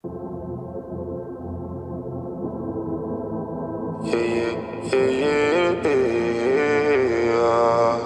Yeah, yeah, yeah, yeah.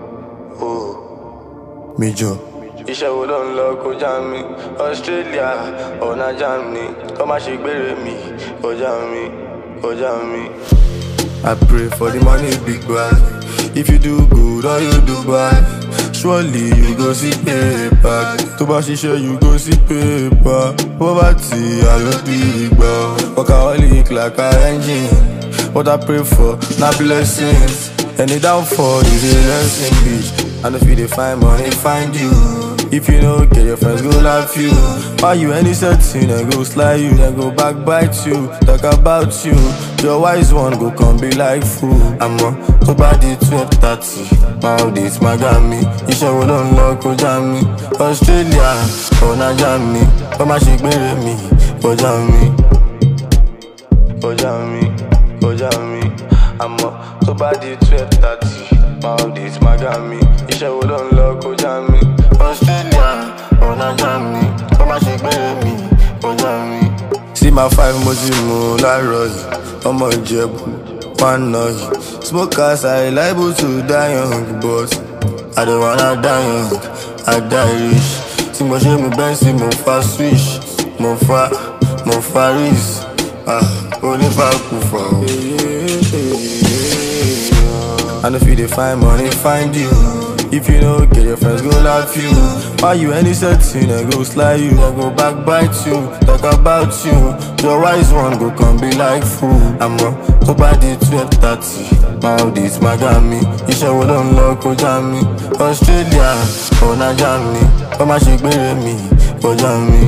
Oh. Major. Iṣẹ́ wo ló ń lọ kó já mi? Australia, ọ̀nà Germany, kọ́ má ṣe gbére mi, kọjá mi, kọjá mi. I pray for the money, big boy. If you do good or you do bad, surely you go see paper. To bá ṣiṣẹ́, you go see paper. Poverty, I don't big boy. Workaholic like an engine. What I pray for, not blessings. Any downfall is a lesson, bitch. And if you dey find money, find you. If you don't get your friends, go laugh you. Buy you any setting, then go slide you, then go backbite you, talk about you. Your wise one go come be like fool. I'm on to body 12:30. Maldives, Miami. Iṣẹ́ wo ló ń lọ kó já mi? Australia, ọ̀nà Germany. Kọ́ má ṣe gbére mi, kọjá mi. Kọjá mi, kọjá mi. Àmọ́ tó bá di 12:30, Maldives, Miami. Iṣẹ́ wo ló ń lọ kó já mi? Australia, ọ̀nà Germany. Kọ́ má ṣe gbére mi, kọjá mi. See my 5 moji mo láàárọ̀ yìí. Ọmọ Ìjẹ̀bú, one night. Smokers are liable to die young, but I don't wanna die young, I die rich. Tí mo ṣe mi Benz, mo fa switch, mo fa Riz. Onífàkù fà ó. And if you dey find money, find you. If you don't get your friends, go laugh you. Buy you any setting, then go slide you, then go backbite you, talk about you. Your wise one go come be like fool. I'm on to body 12:30. Maldives, Miami. Iṣẹ́ wo ló ń lọ kó já mi? Australia, ọ̀nà Germany. Kọ́ má ṣe gbére mi, kọjá mi.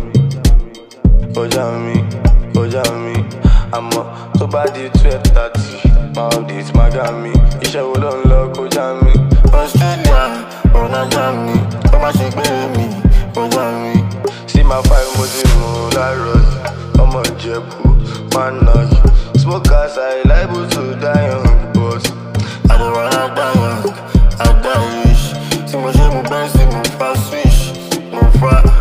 Kọjá mi, kọjá mi. Àmọ́ tó bá di 12:30, Maldives, Miami. Iṣẹ́ wo ló ń lọ kó já mi? Australia, ọ̀nà Germany. Kọ́ má ṣe gbére mi, kọjá mi. See my 5 moji mo láàárọ̀ yìí. Ọmọ Ìjẹ̀bú, one night. Smokers are liable to die young, but I don't wanna die young, I die rich. Tí mo ṣe mi Benz, mo fa switch, mo fa